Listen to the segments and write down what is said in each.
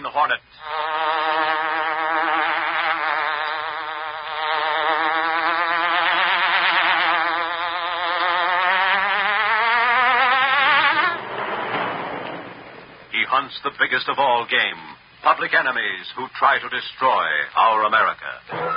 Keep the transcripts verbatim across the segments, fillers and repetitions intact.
Hornet. He hunts the biggest of all game, public enemies who try to destroy our America.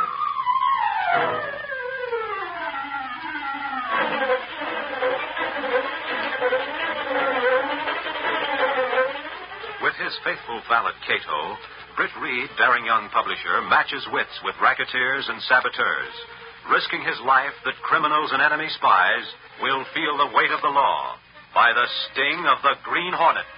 With his faithful valet Cato, Britt Reed, daring young publisher, matches wits with racketeers and saboteurs, risking his life that criminals and enemy spies will feel the weight of the law by the sting of the Green Hornet.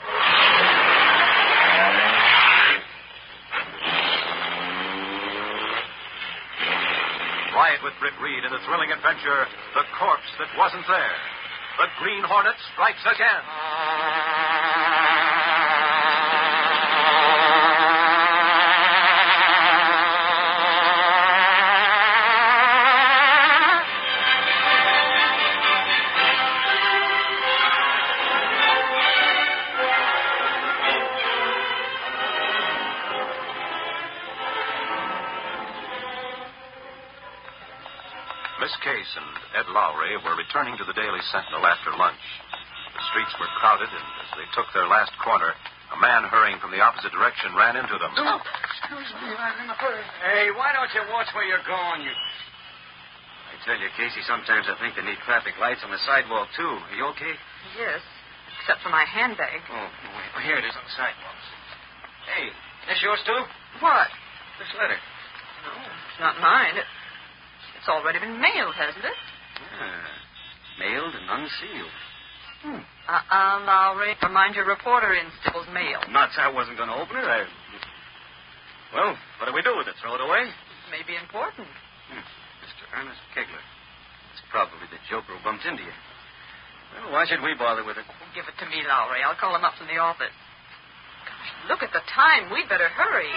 Ride with Britt Reed in the thrilling adventure, The Corpse That Wasn't There. The Green Hornet strikes again. Miss Case and Ed Lowry were returning to the Daily Sentinel after lunch. The streets were crowded, and as they took their last corner, a man hurrying from the opposite direction ran into them. Oh, excuse me, I'm in a hurry. Hey, why don't you watch where you're going, you... I tell you, Casey, sometimes I think they need traffic lights on the sidewalk, too. Are you okay? Yes, except for my handbag. Oh, wait. Oh, here it is on the sidewalk. Hey, this yours, too? What? This letter. No, it's not mine. It... It's already been mailed, hasn't it? Yeah. Mailed and unsealed. Hmm. Uh-uh, Lowry. Mind your reporter instills mail. Nuts, I wasn't going to open it. I... Well, what do we do with it? Throw it away? It may be important. Hmm. Mister Ernest Kegler. It's probably the joker who bumped into you. Well, why should we bother with it? Give it to me, Lowry. I'll call him up from the office. Gosh, look at the time. We'd better hurry.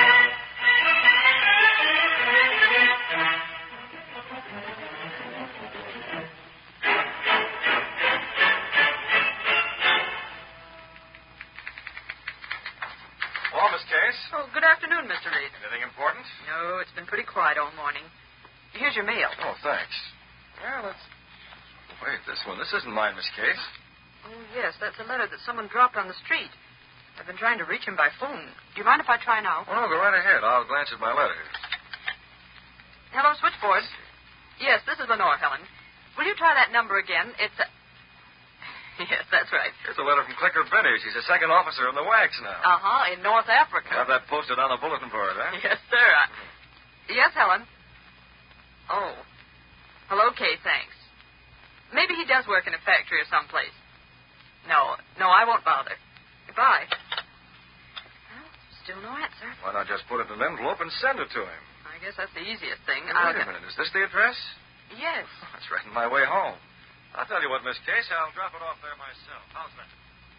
Oh, good afternoon, Mister Reed. Anything important? No, it's been pretty quiet all morning. Here's your mail. Oh, thanks. Well, let's... Wait, this one. This isn't mine, Miss Case. Oh, yes, that's a letter that someone dropped on the street. I've been trying to reach him by phone. Do you mind if I try now? Oh, no, go right ahead. I'll glance at my letter. Hello, switchboard. Yes, this is Lenore, Helen. Will you try that number again? It's a... Yes, that's right. Here's a letter from Clicker Benny. She's a second officer in the wax now. Uh-huh, in North Africa. Have that posted on the bulletin board, huh? Yes, sir. I... Yes, Helen. Oh. Hello, Kay, thanks. Maybe he does work in a factory or someplace. No, no, I won't bother. Goodbye. Well, still no answer. Why not just put it in an envelope and send it to him? I guess that's the easiest thing. Hey, I'll... wait a minute. Is this the address? Yes. Oh, that's right in my way home. I'll tell you what, Miss Case, I'll drop it off there myself. How's that?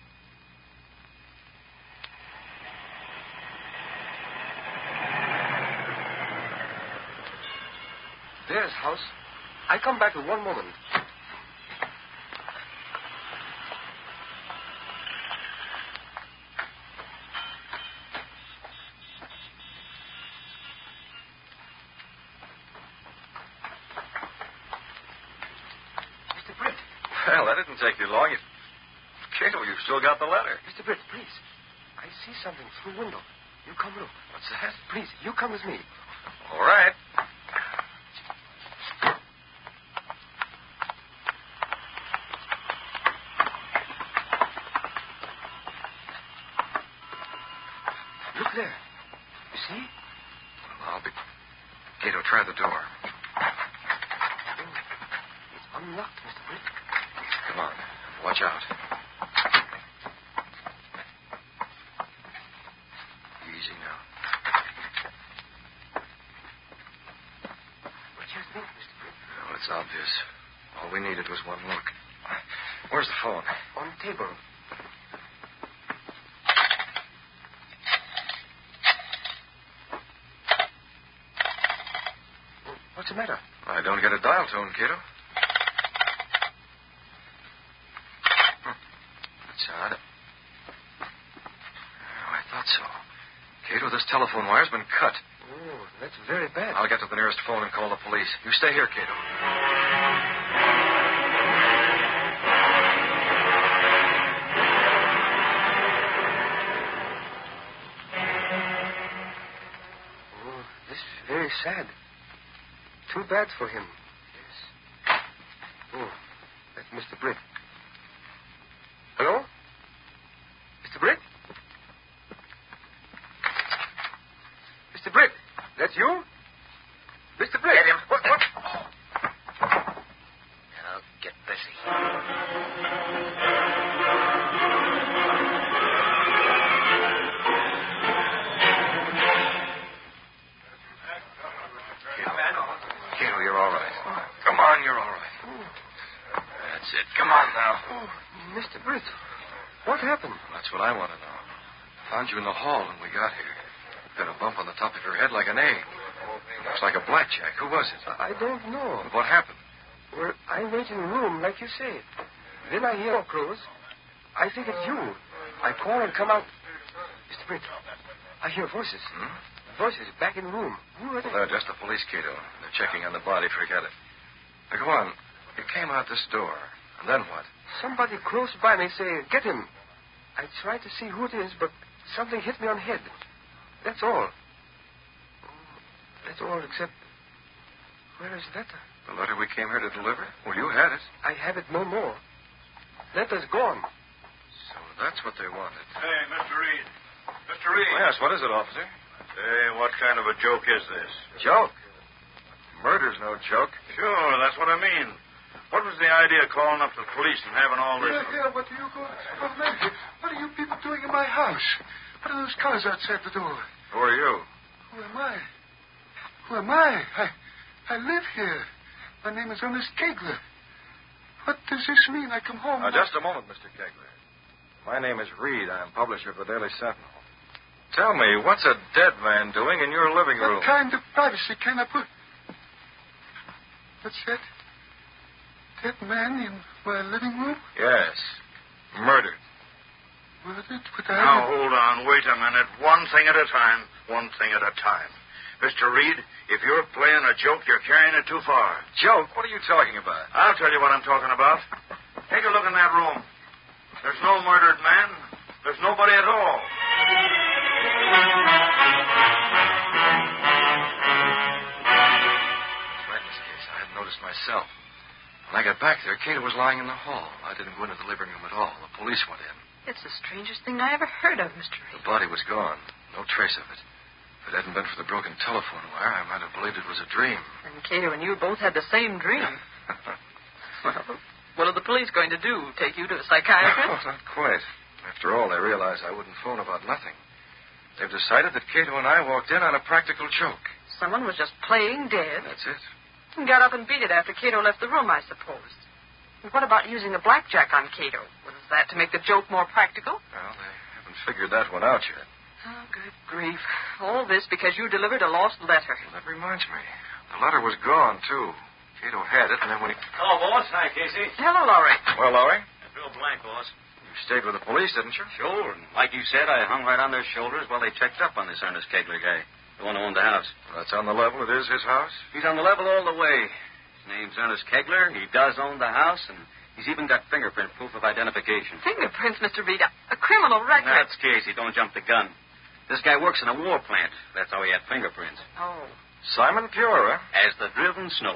There's house. I come back in one moment. Well, that didn't take you long. You... Cato, you've still got the letter. Mister Britt, please. I see something through the window. You come look. What's that? Please, you come with me. All right. Look there. You see? Well, I'll be... Cato, try the door. Oh, it's unlocked, Mister Britt. Come on. Watch out. Easy now. What do you think, Mister Britt? Well, it's obvious. All we needed was one look. Where's the phone? On the table. What's the matter? I don't get a dial tone, Cato. That's odd. Oh, I thought so. Cato, this telephone wire's been cut. Oh, that's very bad. I'll get to the nearest phone and call the police. You stay here, Cato. Oh, this is very sad. Too bad for him. Yes. Oh, that's Mister Britt. Hello? Mister Britt? Mister Britt, that's you? Mister Britt. Get him. What? What? I'll get busy. Cato, you're all right. Come on, you're all right. That's it. Come on now. Oh, Mister Britt, what happened? That's what I want to know. Found you in the hall when we got here. Got a bump on the top of your head like an egg. Looks like a blackjack. Who was it? I don't know. What happened? Well, I wait in the room, like you say. Then I hear close. I think it's you. I call and come out. Mister Britt, I hear voices. Hmm? Voices back in the room. Who are they? They're just the police, Cato. They're checking on the body. Forget it. Now, go on. You came out this door. And then what? Somebody close by me say, get him. I tried to see who it is, but something hit me on the head. That's all. That's all except... Where is the letter? The letter we came here to deliver? Well, you had it. I have it no more. Letter's gone. So that's what they wanted. Hey, Mister Reed. Mister Reed. Yes, what is it, officer? Hey, what kind of a joke is this? Joke. Murder's no joke. Sure, that's what I mean. What was the idea of calling up the police and having all this... Here, here, what are you going... Well, Maggie, what are you people doing in my house? What are those cars outside the door? Who are you? Who am I? Who am I? I, I live here. My name is Ernest Kegler. What does this mean? I come home... Now, and I- just a moment, Mister Kegler. My name is Reed. I'm publisher of the Daily Sentinel. Tell me, what's a dead man doing in your living room? What kind of privacy can I put... What's that? Dead man in my living room? Yes. Murdered. Murdered without... Now, hold on. Wait a minute. One thing at a time. One thing at a time. Mister Reed, if you're playing a joke, you're carrying it too far. Joke? What are you talking about? I'll tell you what I'm talking about. Take a look in that room. There's no murdered man. There's nobody at all. That's right, Miss Case. I hadn't noticed myself. When I got back there, Cato was lying in the hall. I didn't go into the living room at all. The police went in. It's the strangest thing I ever heard of, Mister The Reed. body was gone. No trace of it. If it hadn't been for the broken telephone wire, I might have believed it was a dream. And Cato and you both had the same dream. Well, what are the police going to do? Take you to a No, psychiatrist? not quite. After all, they realized I wouldn't phone about nothing. They've decided that Cato and I walked in on a practical joke. Someone was just playing dead That's it. and got up and beat it after Cato left the room, I suppose. And what about using a blackjack on Cato? Was that to make the joke more practical? Well, they haven't figured that one out yet. Oh, good grief. All this because you delivered a lost letter. Well, that reminds me. The letter was gone, too. Cato had it, and then when he... Hello, boss. Hi, Casey. Hello, Laurie. Well, Laurie, Bill Blank, boss. you stayed with the police, didn't you? Sure. And like you said, I hung right on their shoulders while they checked up on this Ernest Kegler guy, the one who owned the house. Well, that's on the level. It is his house? He's on the level all the way. His name's Ernest Kegler. He does own the house, and he's even got fingerprint proof of identification. Fingerprints, Mister Reed. A, a criminal record. That's Casey. Don't jump the gun. This guy works in a war plant. That's how he had fingerprints. Oh. Simon Pure, huh? As the driven snow.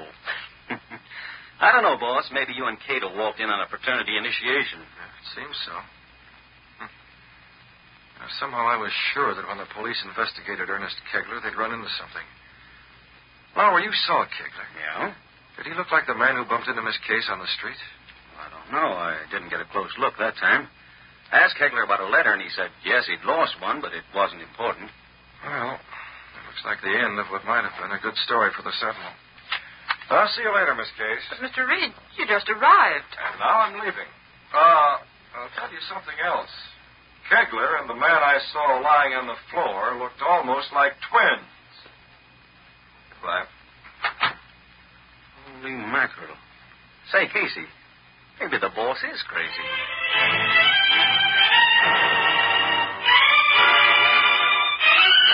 I don't know, boss. Maybe you and Cato walked in on a fraternity initiation. Yeah, it seems so. Hmm. Now, somehow I was sure that when the police investigated Ernest Kegler, they'd run into something. Laurie, you saw Kegler. Yeah? Did he look like the man who bumped into Miss Case on the street? I don't know. I didn't get a close look that time. I asked Kegler about a letter, and he said, yes, he'd lost one, but it wasn't important. Well, it looks like the end of what might have been a good story for the Sentinel. I'll see you later, Miss Case. But, Mister Reed, you just arrived. And now I'm leaving. Uh, I'll tell you something else. Kegler and the man I saw lying on the floor looked almost like twins. Goodbye. Holy mackerel. Say, Casey, maybe the boss is crazy.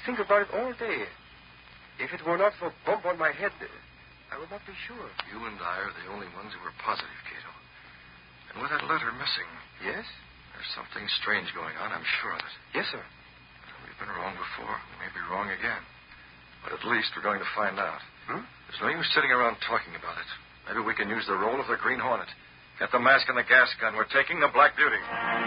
think about it all day. If it were not for a bump on my head, I would not be sure. You and I are the only ones who are positive, Cato. And with that letter missing... Yes? There's something strange going on, I'm sure of it. Yes, sir. We've been wrong before. We may be wrong again. But at least we're going to find out. Hmm? There's no use sitting around talking about it. Maybe we can use the role of the Green Hornet. Get the mask and the gas gun. We're taking the Black Beauty.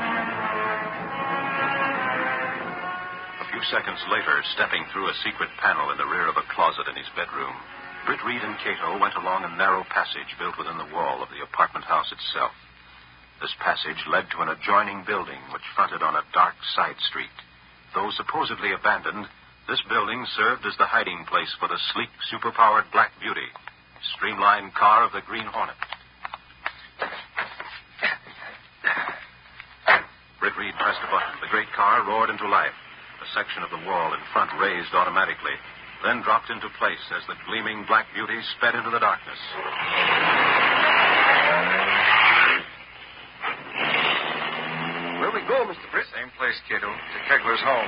A few seconds later, stepping through a secret panel in the rear of a closet in his bedroom, Britt Reed and Cato went along a narrow passage built within the wall of the apartment house itself. This passage led to an adjoining building which fronted on a dark side street. Though supposedly abandoned, this building served as the hiding place for the sleek, superpowered Black Beauty, streamlined car of the Green Hornet. Britt Reed pressed a button. The great car roared into life. A section of the wall in front raised automatically, then dropped into place as the gleaming Black Beauty sped into the darkness. Where we go, Mister Britt? Same place, Cato. To Kegler's home.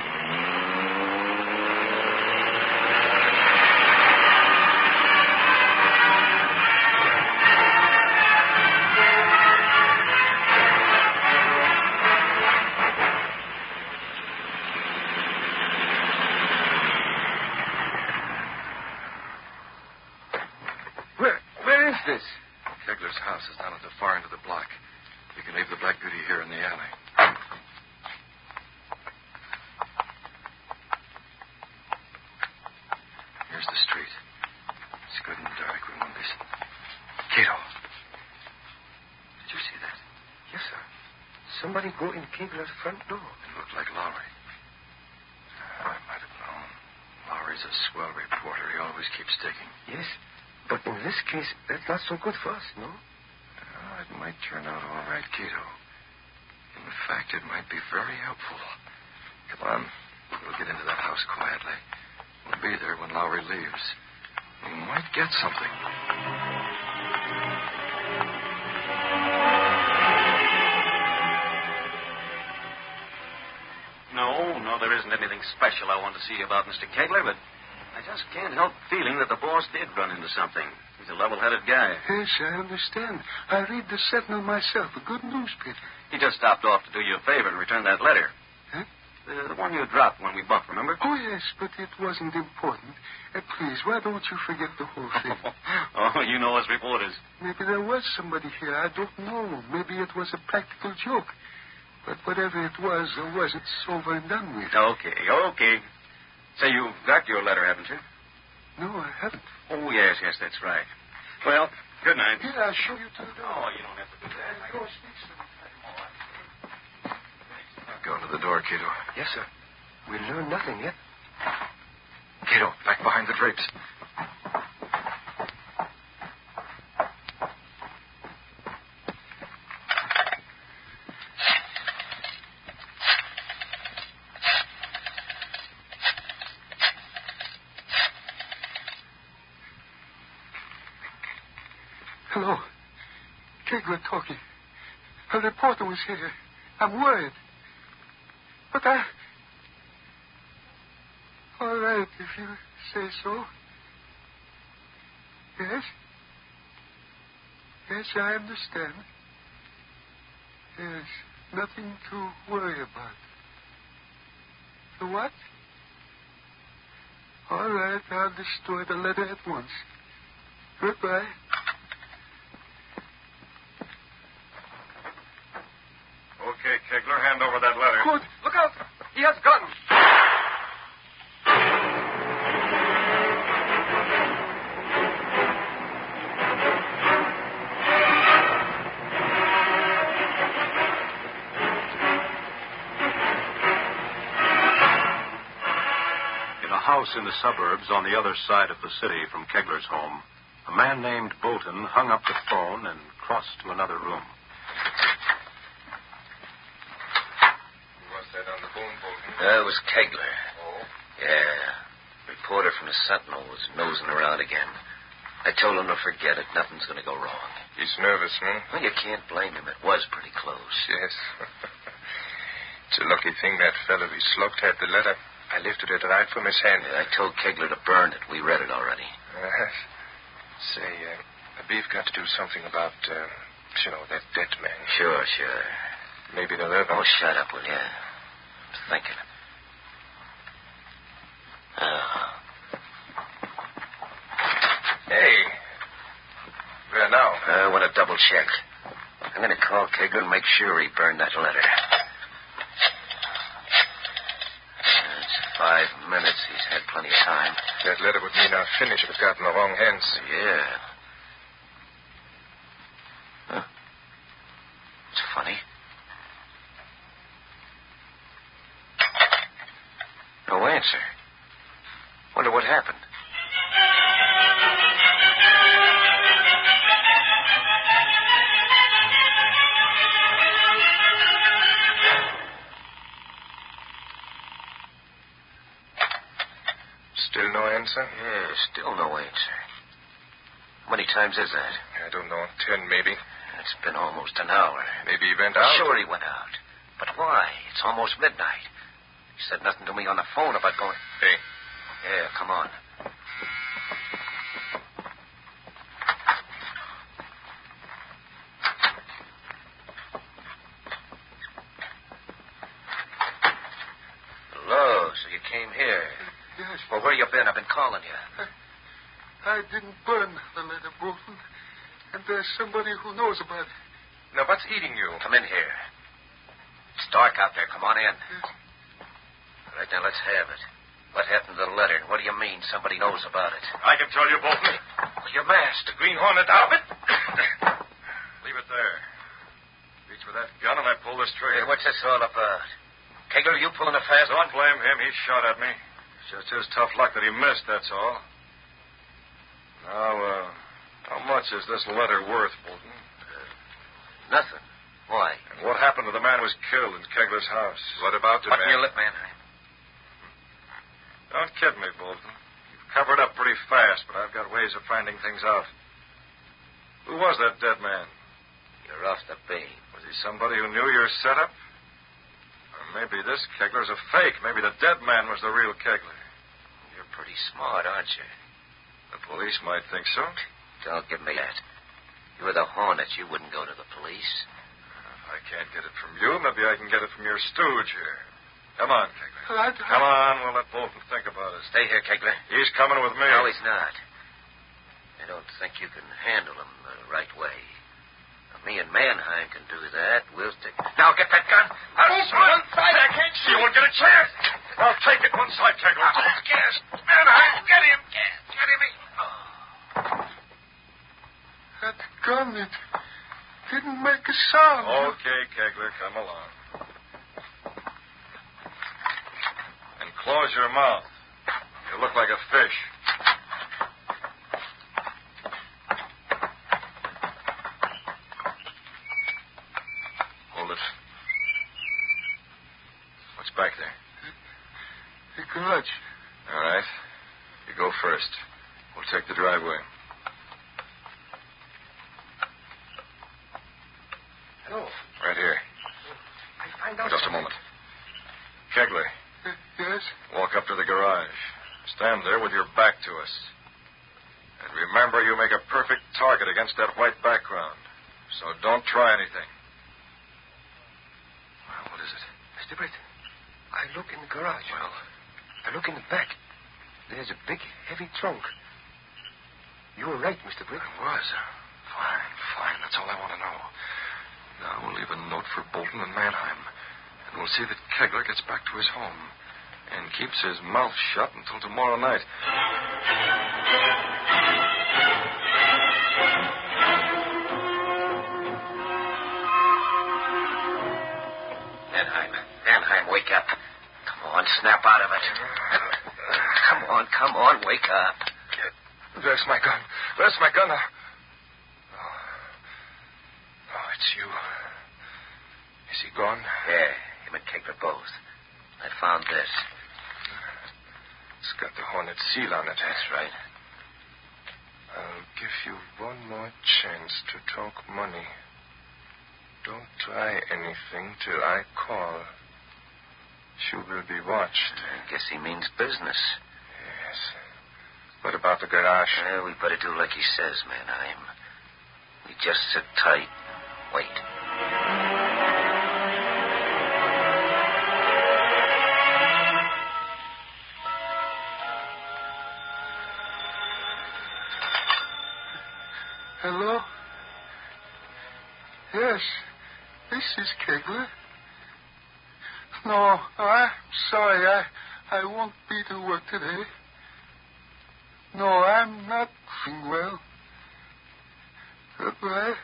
Where, where is this? Kegler's house is down at the far end of the block. We can leave the Black Beauty here in the alley. Here's the street. It's good and dark. We won't miss it. Cato. Did you see that? Yes, sir. Somebody go in Kegler's front door. It looked like Lowry. I might have known. Lowry's a swell reporter. He always keeps digging. Yes, but in this case, that's not so good for us, no? Oh, it might turn out all right, Cato. In fact, it might be very helpful. Come on. We'll get into that house quietly. We'll be there when Lowry leaves. We might get something. No, no, there isn't anything special I want to see about Mister Kegler, but I just can't help feeling that the boss did run into something. He's a level-headed guy. Yes, I understand. I read the Sentinel myself, a good newspaper. He just stopped off to do you a favor and return that letter. Huh? The, the one you dropped when we bumped, remember? Oh, yes, but it wasn't important. Uh, please, why don't you forget the whole thing? Oh, you know us reporters. Maybe there was somebody here. I don't know. Maybe it was a practical joke. But whatever it was, or was it's over and done with. Okay, okay. Say, you've got your letter, haven't you? No, I haven't. Oh, yes, yes, that's right. Well, good night. Here, I'll show you to the door. Oh, you don't have to do that. Go speak to me. Go to the door, Cato. Yes, sir. We learned nothing yet. Cato, back behind the drapes. Hello. Kegler talking. A reporter was here. I'm worried. But I... All right, if you say so. Yes? Yes, I understand. Yes, nothing to worry about. The what? All right, I'll destroy the letter at once. Goodbye. Okay, Kegler, hand over that letter. Good. Look out! He has a gun! In a house in the suburbs on the other side of the city from Kegler's home, a man named Bolton hung up the phone and crossed to another room. That was Kegler. Oh? Yeah. Reporter from the Sentinel was nosing around again. I told him to forget it. Nothing's going to go wrong. He's nervous, man. Well, you can't blame him. It was pretty close. Yes. It's a lucky thing that fellow we slugged had the letter. I lifted it right from his hand. Yeah, I told Kegler to burn it. We read it already. Uh, say, uh, we've got to do something about, uh, you know, that dead man. Sure, sure. Maybe they'll ever... Oh, shut up, will you? I'm thinking. Oh. Hey. Where now? I want to double check. I'm going to call Kegler and make sure he burned that letter. It's five minutes. He's had plenty of time. That letter would mean our finish if it got in the wrong hands. Yeah. Huh. It's funny. No answer. Wonder what happened. Still no answer? Yeah, still no answer. How many times is that? I don't know. Ten, maybe. It's been almost an hour. Maybe he went out. Sure he went out. But why? It's almost midnight. He said nothing to me on the phone about going... Hey. Yeah, come on. Hello, so you came here. Yes. Well, where you been? I've been calling you. I, I didn't burn the letter, Bolton. And there's somebody who knows about it. Now, what's eating you? Come in here. It's dark out there. Come on in. Yes. All right, now let's have it. What happened to the letter, and what do you mean somebody knows about it? I can tell you both. Well, your mask. The Green Hornet outfit? Leave it there. Reach for that gun and I pull this trigger. Hey, what's this all about? Kegler, you pulling a fast one? Don't blame him. He shot at me. It's just his tough luck that he missed, that's all. Now, uh, how much is this letter worth, Bolton? Uh, nothing. Why? And what happened to the man who was killed in Kegler's house? What about the Button man? your lip, Manheim. Don't kid me, Bolton. You've covered up pretty fast, but I've got ways of finding things out. Who was that dead man? You're off the beam. Was he somebody who knew your setup? Or maybe this Kegler's a fake. Maybe the dead man was the real Kegler. You're pretty smart, aren't you? The police might think so. Don't give me that. You were the Hornet. You wouldn't go to the police. If I can't get it from you, maybe I can get it from your stooge here. Come on, Kegler. I, I... Come on, we'll let Bolton think about it. Stay here, Kegler. He's coming with me. No, he's not. I don't think you can handle him the right way. Now, me and Manheim can do that. We'll stick... Now, get that gun. Out of one side. I can't see. You won't get a chance. I'll take it one side, Kegler. Oh, gas. Manheim, get him. Get him. Oh. That gun, it didn't make a sound. Okay, Kegler, come along. And close your mouth. You look like a fish. Hold it. What's back there? The garage. All right. You go first. We'll take the driveway. Hello. Right here. I find out... Just a moment. Kegler, Uh, yes? walk up to the garage. Stand there with your back to us. And remember, you make a perfect target against that white background. So don't try anything. Well, what is it? Mister Britt, I look in the garage. Well, I look in the back. There's a big, heavy trunk. You were right, Mister Britt. it was. Fine, fine. That's all I want to know. Now we'll leave a note for Bolton and Mannheim. And we'll see that Kegler gets back to his home and keeps his mouth shut until tomorrow night. Manheim. Manheim, wake up. Come on, snap out of it. Come on, come on, wake up. Where's my gun? Where's my gun? Oh, oh it's you. Is he gone? Yeah, him and Kegler both. I found this. It's got the Hornet seal on it. That's right. I'll give you one more chance to talk money. Don't try anything till I call. Sure will be watched. I guess he means business. Yes. What about the garage? Well, we better do like he says, Mannheim. We just sit tight. Wait. Hello? Yes, this is Kegler. No, I'm sorry. I, I won't be to work today. No, I'm not feeling well. Goodbye.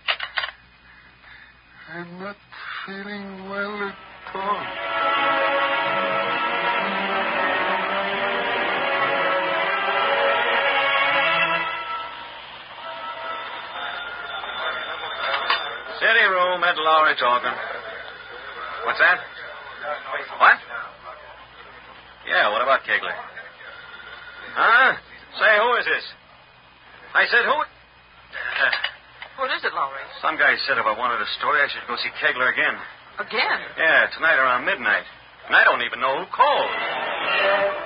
I'm not feeling well at all. City room, Ed Lowry talking. What's that? What? Yeah, what about Kegler? Huh? Say, who is this? I said, who? Uh, What is it, Lowry? some guy said if I wanted a story, I should go see Kegler again. Again? Yeah, tonight around midnight. And I don't even know who called.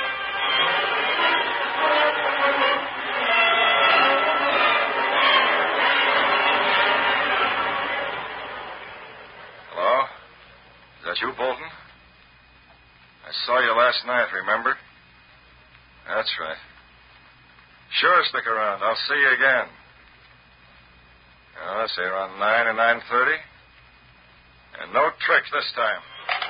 Hello? Is that you, Bolton? I saw you last night, remember? That's right. Sure, stick around. I'll see you again. Uh, let's say around nine or nine thirty. And no tricks this time.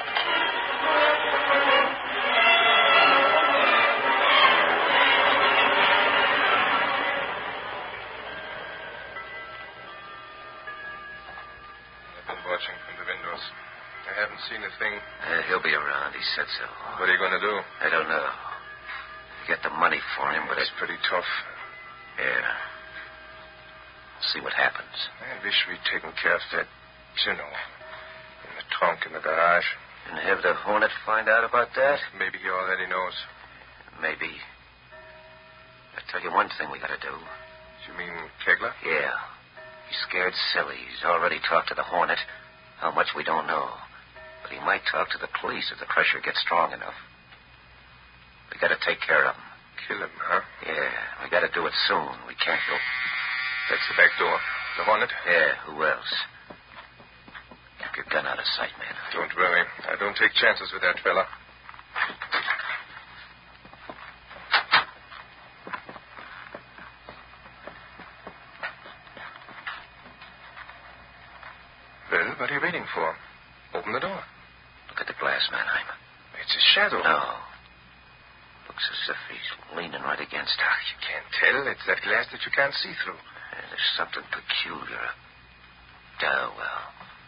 I've been watching from the windows. I haven't seen a thing. Uh, he'll be around. He said so. What are you going to do? I don't know. Get the money for him, but It's it's... pretty tough. Yeah. See what happens. I wish we'd taken care of that, you know, in the trunk in the garage. And have the Hornet find out about that? Maybe he already knows. Maybe. I'll tell you one thing we gotta do. You mean Kegler? Yeah. He's scared silly. He's already talked to the Hornet. How much we don't know. But he might talk to the police if the pressure gets strong enough. We gotta take care of him. Kill him, huh? Yeah, we gotta do it soon. We can't go... That's the back door. The Hornet? Yeah, who else? Keep your gun out of sight, man. Don't worry. I don't take chances with that fella. Well, what are you waiting for? Open the door. Look at the glass, Mannheim. It's a shadow. No. Looks as if he's leaning right against her. You can't tell. It's that glass that you can't see through. Yeah, there's something peculiar. Oh, well.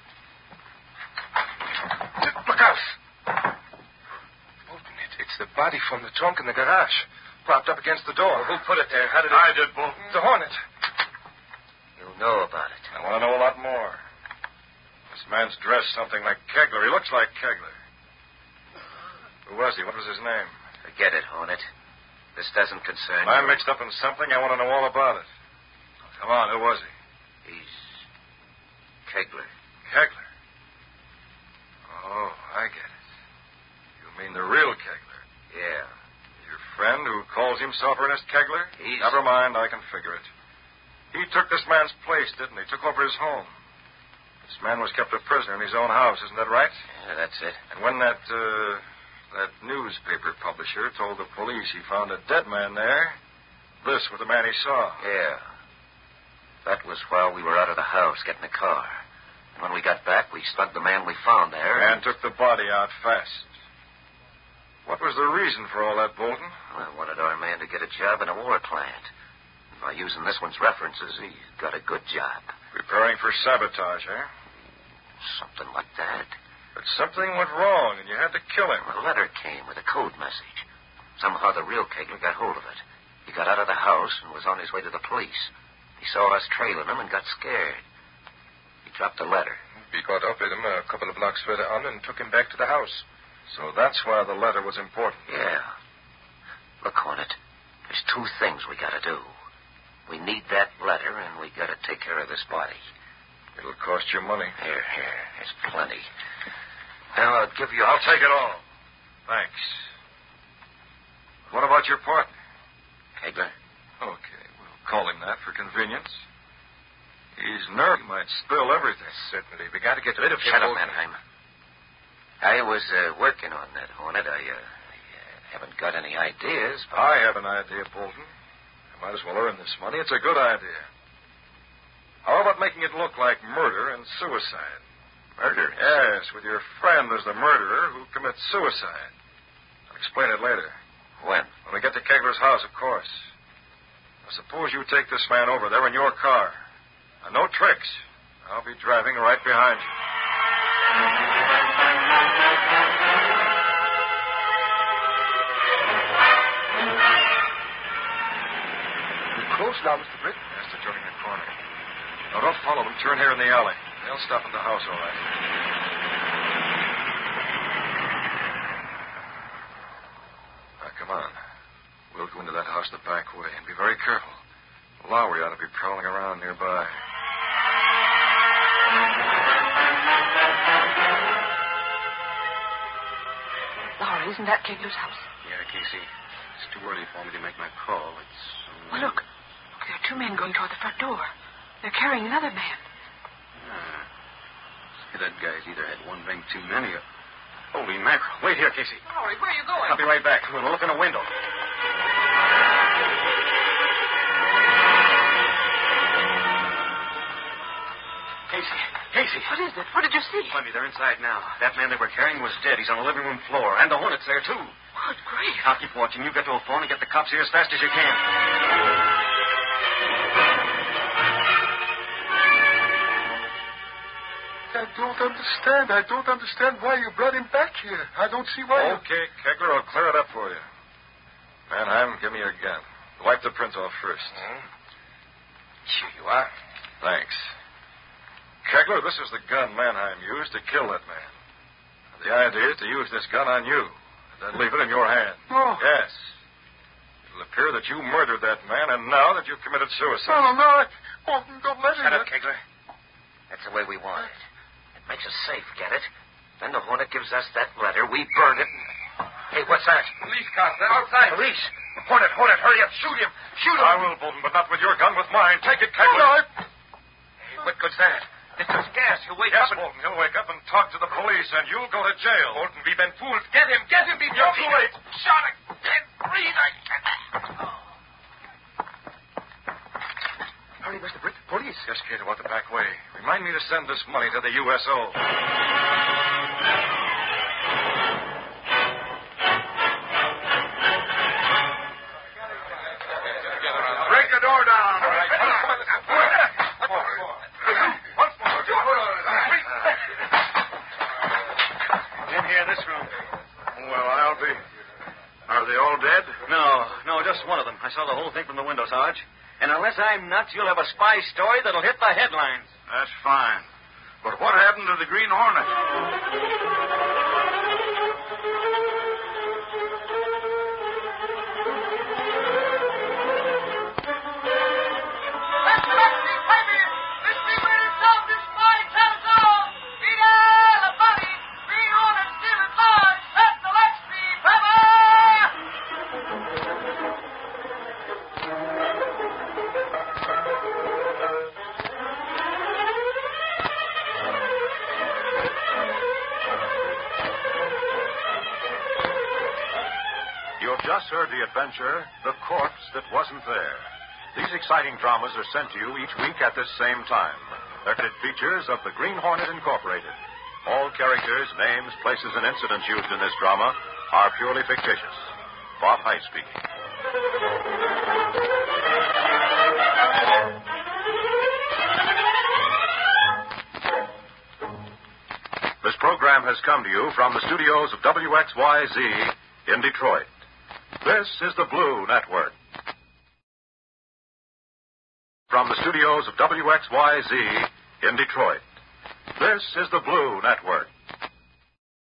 Look out! Bolton, it, it's the body from the trunk in the garage. Propped up against the door. Who put it there? How did it... I did, Bolton. The Hornet. You know about it. I want to know a lot more. This man's dressed something like Kegler. He looks like Kegler. Who was he? What was his name? Forget it, Hornet. This doesn't concern I'm you. mixed up in something. I want to know all about it. Come on, who was he? He's... Kegler. Kegler. Oh, I get it. You mean the real Kegler? Yeah. Your friend who calls himself Ernest Kegler? He's... Never mind, I can figure it. He took this man's place, didn't he? Took over his home. This man was kept a prisoner in his own house, isn't that right? Yeah, that's it. And when that, uh, that newspaper publisher told the police he found a dead man there, this was the man he saw. Yeah. That was while we were out of the house getting the car. And when we got back, we slugged the man we found there. And took the body out fast. What was the reason for all that, Bolton? Well, wanted our man to get a job in a war plant. And by using this one's references, he got a good job. Preparing for sabotage, eh? Something like that. But something went wrong, and you had to kill him. A letter came with a code message. Somehow the real Kegler got hold of it. He got out of the house and was on his way to the police. He saw us trailing him and got scared. He dropped the letter. We caught up with him a couple of blocks further on and took him back to the house. So that's why the letter was important. Yeah. Look, Hornet, there's two things we gotta do. We need that letter, and we gotta take care of this body. It'll cost you money. Here, here. There's plenty. Now, I'll give you... I'll take it all. Thanks. What about your partner? Kegler? Okay, we'll call him that for convenience. He's nervous. He might spill everything. Certainly. We got to get rid of him. Shut up, Mannheim. I was uh, working on that Hornet. I, uh, I uh, haven't got any ideas. But... I have an idea, Bolton. I might as well earn this money. It's a good idea. How about making it look like murder and suicide? Murder? Yes, with your friend as the murderer who commits suicide. I'll explain it later. When? When we get to Kegler's house, of course. Now, suppose you take this man over there in your car. Now, no tricks. I'll be driving right behind you. We're close now, Mister Britt. Yes, they're turning the corner. Now, don't follow them. Turn here in the alley. They'll stop at the house, all right. Now, come on. We'll go into that house the back way and be very careful. Lowry ought to be prowling around nearby. Lowry, isn't that Kegler's house? Yeah, Casey. It's too early for me to make my call. It's... Um... Well, look. Look, there are two men going toward the front door. They're carrying another man. Uh, see, that guy's either had one drink too many or... Holy mackerel. Wait here, Casey. Lowry, where are you going? I'll be right back. We'll look in a window. Casey. Casey. What is it? What did you see? Plenty. They're inside now. That man they were carrying was dead. He's on the living room floor. And the Hornet's there, too. Good grief. I'll keep watching. You get to a phone and get the cops here as fast as you can. I don't understand. I don't understand why you brought him back here. I don't see why. Okay, Kegler, I'll clear it up for you. Mannheim, give me your gun. Wipe the print off first. Hmm? Here you are. Thanks. Kegler, this is the gun Mannheim used to kill that man. The idea is to use this gun on you, and then leave it in your hand. No. Yes. It'll appear that you murdered that man, and now that you've committed suicide. No, no, I... Oh, don't let him... Shut up, Kegler. That's the way we want it. It makes us safe, get it? Then the Hornet gives us that letter, we burn it, and... Hey, what's that? Police car, they're outside. Police! Hornet, Hornet, hurry up, shoot him! Shoot him! I will, Bolton, but not with your gun, with mine. Take it, Kegler. No, I... Hey, what good's that? It's just gas. He'll wake yes, up and... Bolton, he'll wake up and talk to the police, and you'll go to jail. Bolton, we've been fools. Get him, get him before... You're too late. Shot it. Can't breathe. I can't... Hurry, Mister Britt. Police. Yes, Cato, out the back way. Remind me to send this money to the U S O. Break the door down. All right. In here, this room. Well, I'll be... Are they all dead? No, no, just one of them. I saw the whole thing from the window, Sarge. And unless I'm nuts, you'll have a spy story that'll hit the headlines. That's fine. But what happened to the Green Hornet? Just heard the adventure, The Corpse That Wasn't There. These exciting dramas are sent to you each week at this same time. They're credit features of the Green Hornet Incorporated. All characters, names, places, and incidents used in this drama are purely fictitious. Bob Hite speaking. This program has come to you from the studios of W X Y Z in Detroit. This is the Blue Network. From the studios of W X Y Z in Detroit, this is the Blue Network.